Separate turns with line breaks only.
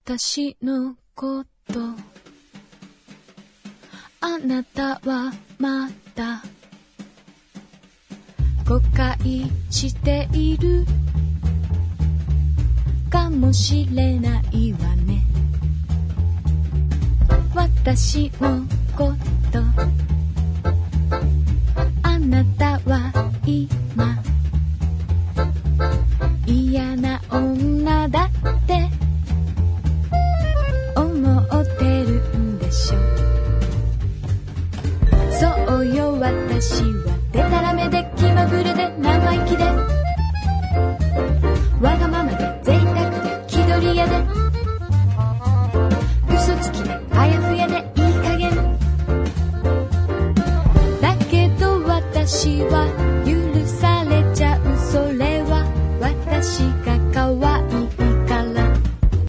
私のことあなたはまだ誤解しているかもしれないわね。私のことあなたは今嫌な女だって思ってるんでしょ。そうよ、私はデタラメで気まぐれで生意気でわがままで贅沢で気取り屋で嘘つきであやふやでいい加減だけど私は